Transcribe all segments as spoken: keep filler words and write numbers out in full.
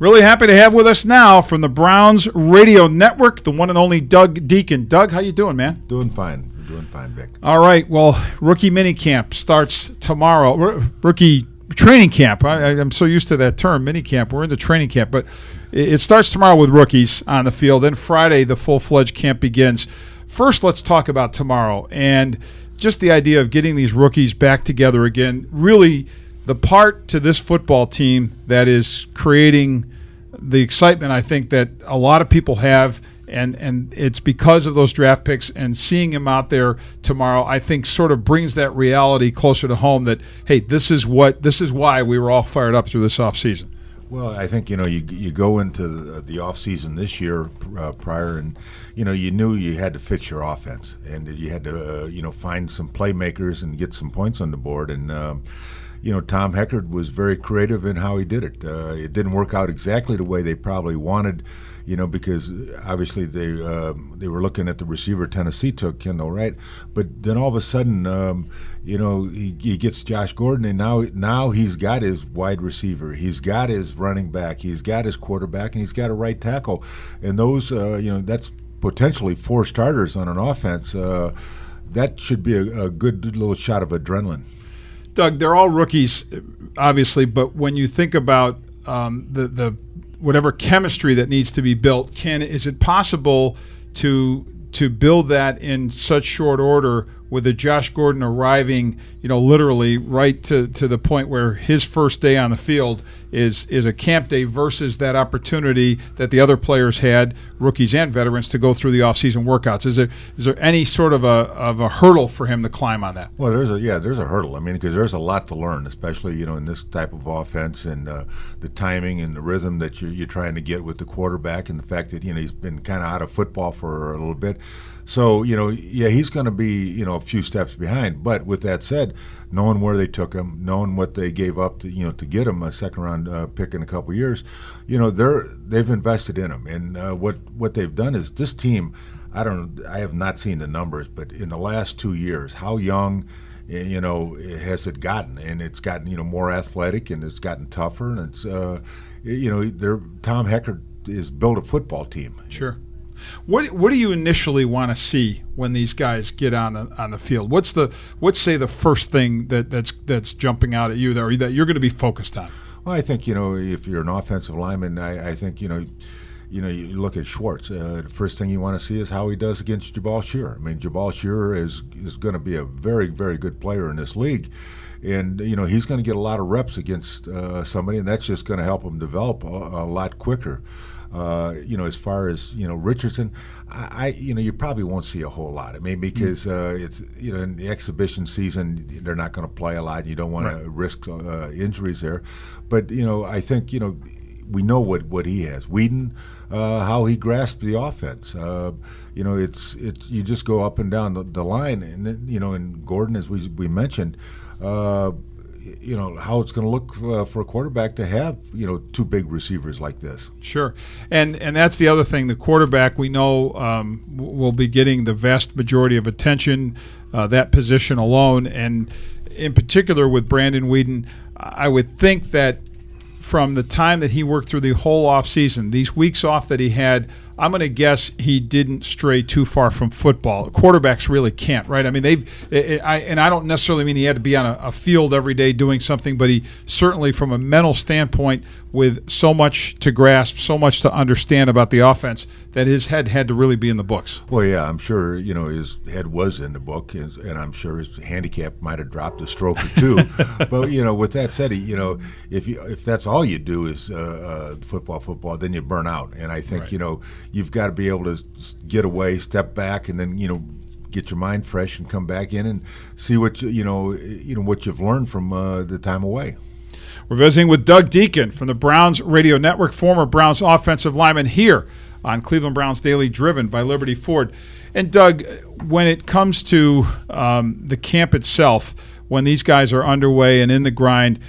Really happy to have with us now from the Browns Radio Network, the one and only Doug Deacon. Doug, how you doing, man? Doing fine. Doing fine, Vic. All right. Well, rookie minicamp starts tomorrow. R- rookie training camp. I, I'm so used to that term, minicamp. We're in the training camp, but it, it starts tomorrow with rookies on the field. Then Friday, the full-fledged camp begins. First, let's talk about tomorrow and just the idea of getting these rookies back together again. Really, the part to this football team that is creating the excitement I think that a lot of people have, and, and it's because of those draft picks, and seeing him out there tomorrow I think sort of brings that reality closer to home that, hey, this is what this is why we were all fired up through this offseason. Well, I think, you know, you you go into the, the offseason this year uh, prior, and, you know, you knew you had to fix your offense, and you had to, uh, you know, find some playmakers and get some points on the board. And, um, you know, Tom Heckard was very creative in how he did it. Uh, it didn't work out exactly the way they probably wanted, you know, because obviously they uh, they were looking at the receiver Tennessee took, Kendall Wright. But then all of a sudden, um, you know, he, he gets Josh Gordon, and now now he's got his wide receiver, he's got his running back, he's got his quarterback, and he's got a right tackle. And those, uh, you know, that's potentially four starters on an offense. Uh, that should be a, a good little shot of adrenaline. Doug, they're all rookies, obviously, but when you think about um, the the whatever chemistry that needs to be built, can is it possible to to build that in such short order with a Josh Gordon arriving, you know, literally right to, to the point where his first day on the field is is a camp day versus that opportunity that the other players had, rookies and veterans, to go through the offseason workouts? Is there is there any sort of a of a hurdle for him to climb on that? Well, there's a yeah, there's a hurdle. I mean, because there's a lot to learn, especially, you know, in this type of offense, and uh, the timing and the rhythm that you're, you're trying to get with the quarterback, and the fact that, you know, he's been kind of out of football for a little bit. So, you know, yeah, he's going to be, you know, a few steps behind. But with that said, knowing where they took him, knowing what they gave up to, you know, to get him a second-round uh, pick in a couple of years, you know, they're they've invested in him. And uh, what what they've done is this team, I don't, I have not seen the numbers, but in the last two years, how young, you know, has it gotten? And it's gotten, you know, more athletic, and it's gotten tougher, and it's, uh, you know, they're Tom Heckard is built a football team. Sure. What what do you initially want to see when these guys get on the, on the field? What's the what's say the first thing that, that's that's jumping out at you that, or that you're going to be focused on? Well, I think, you know, if you're an offensive lineman, I, I think, you know, you know, you look at Schwartz. Uh, the first thing you want to see is how he does against Jabal Shearer. I mean, Jabal Shearer is is going to be a very, very good player in this league. And, you know, he's going to get a lot of reps against uh, somebody, and that's just going to help him develop a, a lot quicker. Uh, you know, as far as, you know, Richardson, I, I, you know, you probably won't see a whole lot. I mean, because uh, it's, you know, in the exhibition season, they're not going to play a lot, and you don't want right. to risk uh, injuries there. But, you know, I think, you know, we know what, what he has. Whedon, uh, how he grasped the offense. Uh, you know, it's it's you just go up and down the, the line, and then, you know, and Gordon, as we we mentioned. Uh, you know, how it's going to look uh, for a quarterback to have, you know, two big receivers like this. Sure. And and that's the other thing. The quarterback, we know, um, will be getting the vast majority of attention, uh, that position alone. And in particular with Brandon Whedon, I would think that from the time that he worked through the whole offseason, these weeks off that he had, I'm going to guess he didn't stray too far from football. Quarterbacks really can't, right? I mean, they've, it, I, and I don't necessarily mean he had to be on a, a field every day doing something, but he certainly, from a mental standpoint, with so much to grasp, so much to understand about the offense, that his head had to really be in the books. Well, yeah, I'm sure, you know, his head was in the book, and I'm sure his handicap might have dropped a stroke or two. But, you know, with that said, you know, if you if that's all you do is uh, uh, football, football, then you burn out. And I think, right. you know, you've got to be able to get away, step back, and then, you know, get your mind fresh and come back in and see what you, you know, you know what you've learned from uh, the time away. We're visiting with Doug Deacon from the Browns Radio Network, former Browns offensive lineman, here on Cleveland Browns Daily, driven by Liberty Ford. And Doug, when it comes to um, the camp itself, when these guys are underway and in the grind,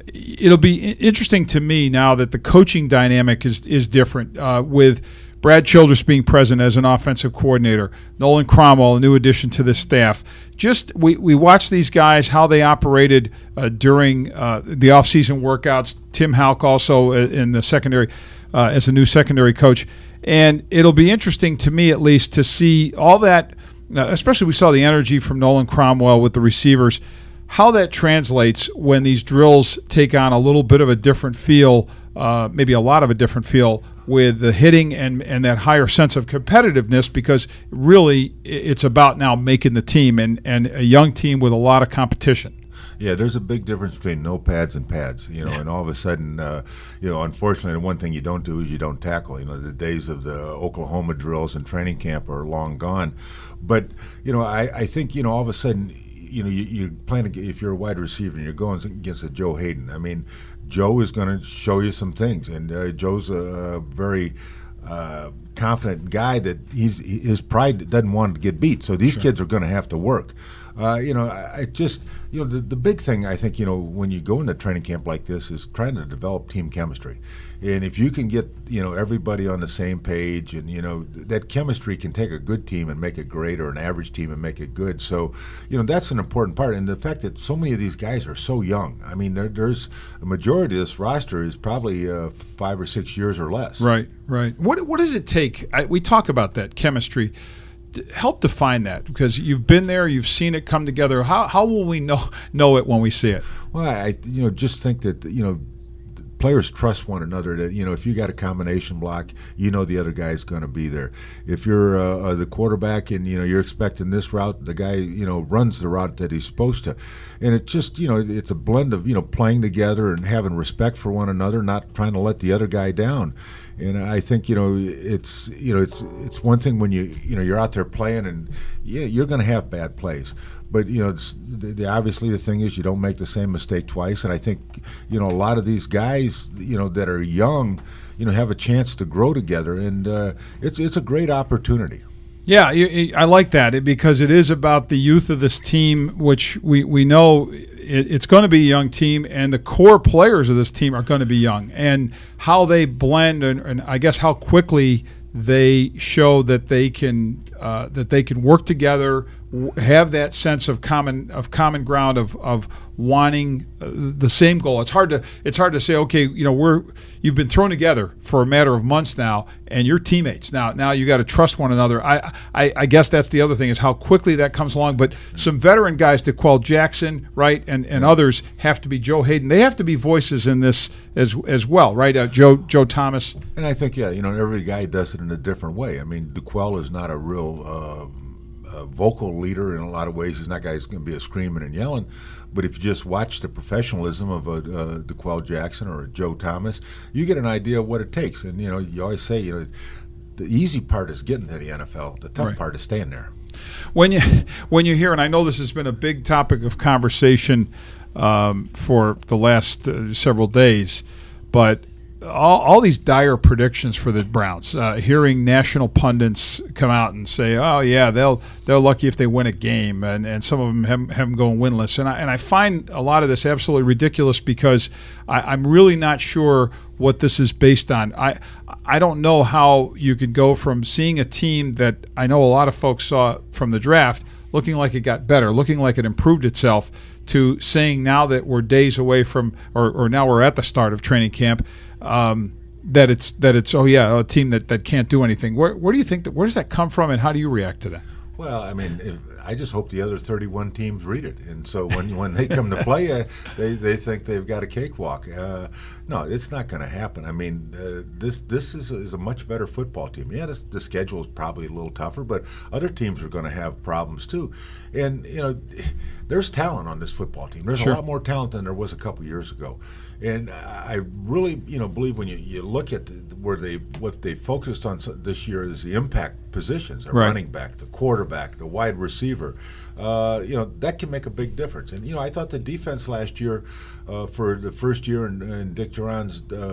it'll be interesting to me now that the coaching dynamic is is different uh, with Brad Childress being present as an offensive coordinator, Nolan Cromwell, a new addition to the staff. Just we, we watched these guys, how they operated uh, during uh, the offseason workouts. Tim Houck also in the secondary uh, as a new secondary coach. And it'll be interesting to me at least to see all that, uh, especially we saw the energy from Nolan Cromwell with the receivers, how that translates when these drills take on a little bit of a different feel, uh, maybe a lot of a different feel with the hitting and, and that higher sense of competitiveness, because really it's about now making the team and, and a young team with a lot of competition. Yeah, there's a big difference between no pads and pads, you know, and all of a sudden, uh, you know, unfortunately, the one thing you don't do is you don't tackle. You know, the days of the Oklahoma drills and training camp are long gone. But, you know, I, I think, you know, all of a sudden, you know, you, you're playing, if you're a wide receiver and you're going against a Joe Hayden, I mean, Joe is going to show you some things, and uh, Joe's a very uh, confident guy that he's his pride doesn't want to get beat. So these sure. kids are going to have to work. Uh, you know, I, I just, you know, the, the big thing I think, you know, when you go into training camp like this is trying to develop team chemistry. And if you can get, you know, everybody on the same page, and, you know, th- that chemistry can take a good team and make it great, or an average team and make it good. So, you know, that's an important part. And the fact that so many of these guys are so young. I mean, there, there's a majority of this roster is probably uh, five or six years or less. Right, right. What, what does it take? I, we talk about that chemistry. Help define that, because you've been there, you've seen it come together. How how will we know know it when we see it? Well, I you know just think that you know players trust one another. That you know if you got a combination block, you know the other guy's going to be there. If you're uh, uh, the quarterback and you know you're expecting this route, the guy you know runs the route that he's supposed to, and it just you know it's a blend of you know playing together and having respect for one another, not trying to let the other guy down. And I think you know it's you know it's it's one thing when you you know you're out there playing, and yeah you're going to have bad plays, but you know it's, the, the, obviously the thing is you don't make the same mistake twice. And I think you know a lot of these guys you know that are young you know have a chance to grow together, and uh, it's it's a great opportunity. Yeah, I like that because it is about the youth of this team, which we we know. It's going to be a young team, and the core players of this team are going to be young. And how they blend, and, and I guess how quickly they show that they can uh, that they can work together, w- have that sense of common of common ground of of wanting uh, the same goal. It's hard to it's hard to say, okay, you know, we're you've been thrown together for a matter of months now, and you're teammates now. Now you got to trust one another. I, I I guess that's the other thing is how quickly that comes along. But some veteran guys, DeQuell Jackson, right, and, and others have to be Joe Hayden. They have to be voices in this as as well, right? Uh, Joe Joe Thomas. And I think yeah, you know, every guy does it in a different way. I mean, DeQuell is not a real uh, uh, vocal leader in a lot of ways. He's not a guy who's going to be a screaming and yelling. But if you just watch the professionalism of a uh, DeQuell Jackson or a Joe Thomas, you get an idea of what it takes. And, you know, you always say, you know, the easy part is getting to the N F L. The tough right. part is staying there. When you when you hear, and I know this has been a big topic of conversation um, for the last uh, several days, but all, all these dire predictions for the Browns, uh, hearing national pundits come out and say, "Oh yeah, they'll they're lucky if they win a game," and, and some of them have, have them going winless, and I and I find a lot of this absolutely ridiculous because I, I'm really not sure what this is based on. I I don't know how you could go from seeing a team that I know a lot of folks saw from the draft looking like it got better, looking like it improved itself, to saying now that we're days away from, or, or now we're at the start of training camp, um, that it's that it's oh yeah, a team that, that can't do anything. Where where do you think that where does that come from, and how do you react to that? Well, I mean, if, I just hope the other thirty-one teams read it, and so when when they come to play, uh, they they think they've got a cakewalk. Uh, no, it's not going to happen. I mean, uh, this this is, is a much better football team. Yeah, this, the schedule is probably a little tougher, but other teams are going to have problems too. And you know, there's talent on this football team. There's Sure. a lot more talent than there was a couple years ago. And I really, you know, believe when you, you look at the, where they what they focused on this year is the impact positions: the right. running back, the quarterback, the wide receiver. Uh, you know, that can make a big difference. And you know, I thought the defense last year, uh, for the first year in, in Dick Duran's uh,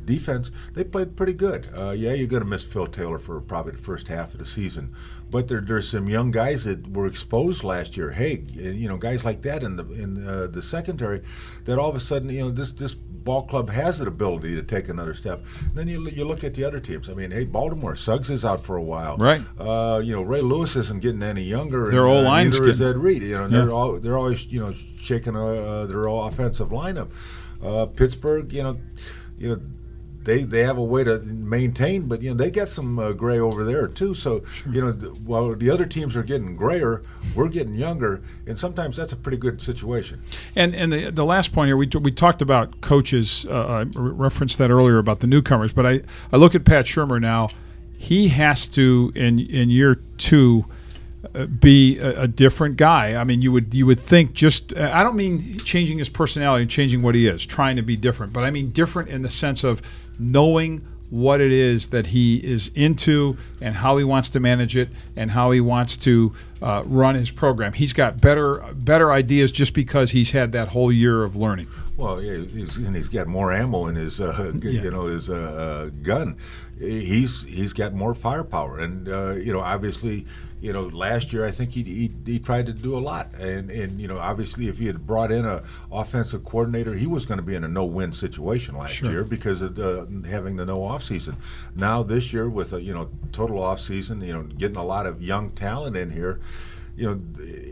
defense, they played pretty good. Uh, yeah, you're going to miss Phil Taylor for probably the first half of the season, but there, there's some young guys that were exposed last year. Hey, you know, guys like that in the in uh, the secondary, that all of a sudden, you know, this this ball club has the ability to take another step. And then you you look at the other teams. I mean, hey, Baltimore, Suggs is out for a while. Right. Uh, you know, Ray Lewis isn't getting any younger. Their old uh, line's neither is getting- Ed Reed. You know, Yeah. they're all they're always you know shaking uh, their offensive lineup. Uh, Pittsburgh, you know, you know. They, they have a way to maintain, but you know they got some uh, gray over there too. So you know th- while the other teams are getting grayer, we're getting younger, and sometimes that's a pretty good situation. And and the the last point here, we t- we talked about coaches. Uh, I re- referenced that earlier about the newcomers, but I, I look at Pat Shurmur now. He has to in in year two uh, be a, a different guy. I mean, you would you would think just. Uh, I don't mean changing his personality and changing what he is, trying to be different, but I mean different in the sense of knowing what it is that he is into and how he wants to manage it and how he wants to uh, run his program. He's got better better ideas just because he's had that whole year of learning. Well, yeah, he's, and he's got more ammo in his, uh, g- Yeah. you know, his uh, gun. He's he's got more firepower, and uh, you know, obviously, you know, last year I think he he, he tried to do a lot, and and you know, obviously, if he had brought in a offensive coordinator, he was going to be in a no-win situation last Sure. year because of uh, having the no off season. Now this year with a you know total off season, you know, getting a lot of young talent in here. You know,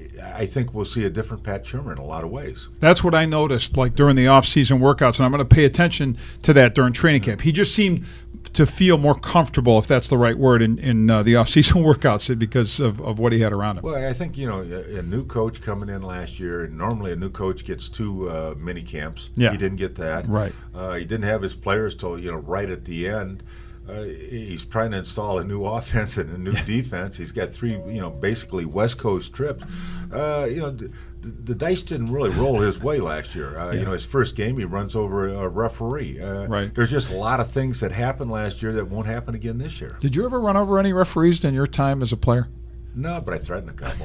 I think we'll see a different Pat Shurmur in a lot of ways. That's what I noticed, like during the off-season workouts, and I'm going to pay attention to that during training camp. He just seemed to feel more comfortable, if that's the right word, in, in uh, the off-season workouts because of, of what he had around him. Well, I think, you know, a, a new coach coming in last year, and normally a new coach gets two uh, mini camps. Yeah. He didn't get that. Right. Uh, he didn't have his players till, you know, right at the end. Uh, he's trying to install a new offense and a new defense. He's got three, you know, basically West Coast trips. Uh, you know, the, the dice didn't really roll his way last year. Uh, Yeah. You know, his first game he runs over a referee. Uh, Right. There's just a lot of things that happened last year that won't happen again this year. Did you ever run over any referees in your time as a player? No, but I threatened a couple.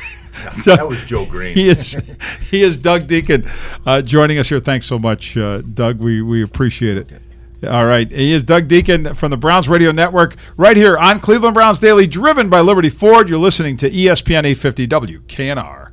No, that was Joe Green. He is he is Doug Deacon uh, joining us here. Thanks so much, uh, Doug. We we appreciate it. Okay. All right. He is Doug Deacon from the Browns Radio Network right here on Cleveland Browns Daily, driven by Liberty Ford. You're listening to E S P N eight fifty W K N R.